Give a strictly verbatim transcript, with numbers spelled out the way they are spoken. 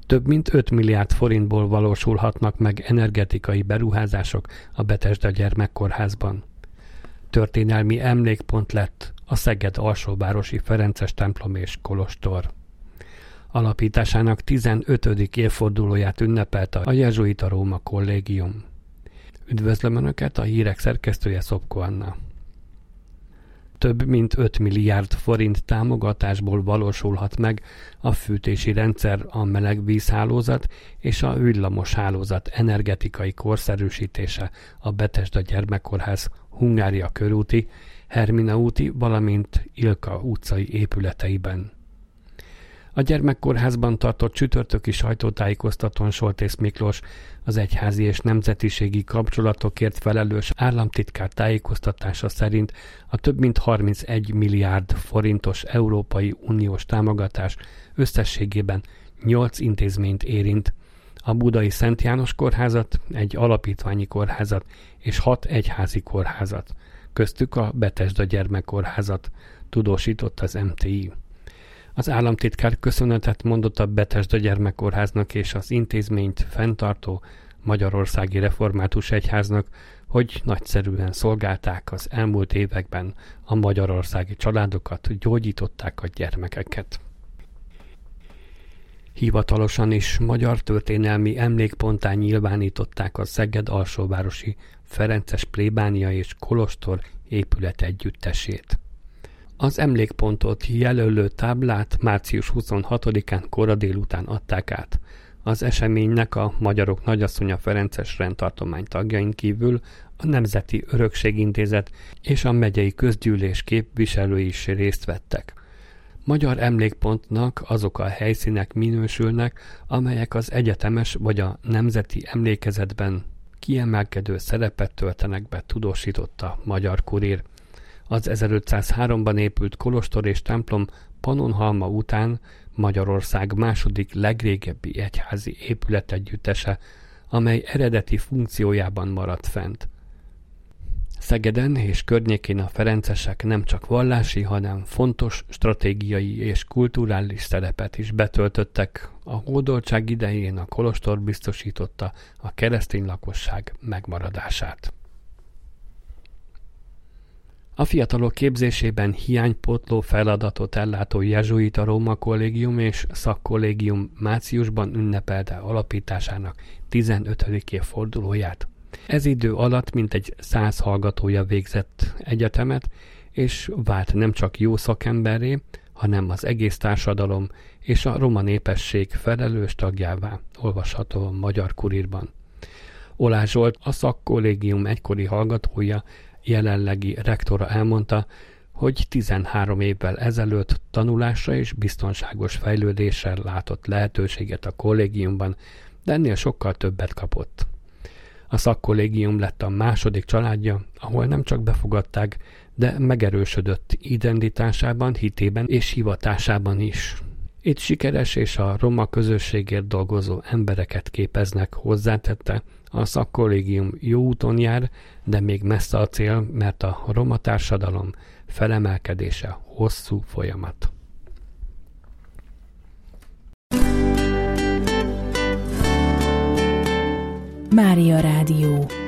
Több mint öt milliárd forintból valósulhatnak meg energetikai beruházások a Betesda Gyermekkórházban. Történelmi emlékpont lett a Szeged alsóvárosi Ferences templom és kolostor. Alapításának tizenötödik évfordulóját ünnepelte a Jezsuita Róma Kollégium. Üdvözlöm Önöket, a hírek szerkesztője Szopko Anna. Több mint öt milliárd forint támogatásból valósulhat meg a fűtési rendszer, a melegvízhálózat és a villamos hálózat energetikai korszerűsítése a Betesda Gyermekkórház Hungária körúti, Hermina úti, valamint Ilka utcai épületeiben. A gyermekkórházban tartott csütörtöki sajtótájékoztatón Soltész Miklós, az egyházi és nemzetiségi kapcsolatokért felelős államtitkár tájékoztatása szerint a több mint harmincegy milliárd forintos Európai Uniós támogatás összességében nyolc intézményt érint: a budai Szent János Kórházat, egy alapítványi kórházat és hat egyházi kórházat, köztük a Betesda Gyermekkórházat, tudósított az em té i. Az államtitkár köszönetet mondott a Betesda Gyermekkórháznak és az intézményt fenntartó Magyarországi Református Egyháznak, hogy nagyszerűen szolgálták az elmúlt években a magyarországi családokat, gyógyították a gyermekeket. Hivatalosan is magyar történelmi emlékponttá nyilvánították a Szeged alsóvárosi Ferences plébánia és kolostor épület együttesét. Az emlékpontot jelölő táblát március huszonhatodikán kora délután adták át. Az eseménynek a Magyarok Nagyasszonya Ferences rendtartomány tagjain kívül a Nemzeti Örökségintézet és a megyei közgyűlés képviselői is részt vettek. Magyar emlékpontnak azok a helyszínek minősülnek, amelyek az egyetemes vagy a nemzeti emlékezetben kiemelkedő szerepet töltenek be, tudósította Magyar Kurír. Az ezerötszázháromban épült kolostor és templom Pannonhalma után Magyarország második legrégebbi egyházi épületegyüttese, amely eredeti funkciójában maradt fent. Szegeden és környékén a ferencesek nem csak vallási, hanem fontos stratégiai és kulturális szerepet is betöltöttek. A hódoltság idején a kolostor biztosította a keresztény lakosság megmaradását. A fiatalok képzésében hiánypótló feladatot ellátó Jezsuita Róma Kollégium és Szakkollégium márciusban ünnepelte alapításának tizenötödik évfordulóját. Ez idő alatt mintegy száz hallgatója végzett egyetemet, és vált nem csak jó szakemberré, hanem az egész társadalom és a roma népesség felelős tagjává, olvasható a Magyar Kurírban. Oláh Zsolt, a Szakkollégium egykori hallgatója, jelenlegi rektora elmondta, hogy tizenhárom évvel ezelőtt tanulásra és biztonságos fejlődésre látott lehetőséget a kollégiumban, de ennél sokkal többet kapott. A Szakkollégium lett a második családja, ahol nem csak befogadták, de megerősödött identitásában, hitében és hivatásában is. Itt sikeres és a roma közösségért dolgozó embereket képeznek, hozzátette. A Szakkollégium jó úton jár, de még messze a cél, mert a roma társadalom felemelkedése hosszú folyamat. Mária Rádió.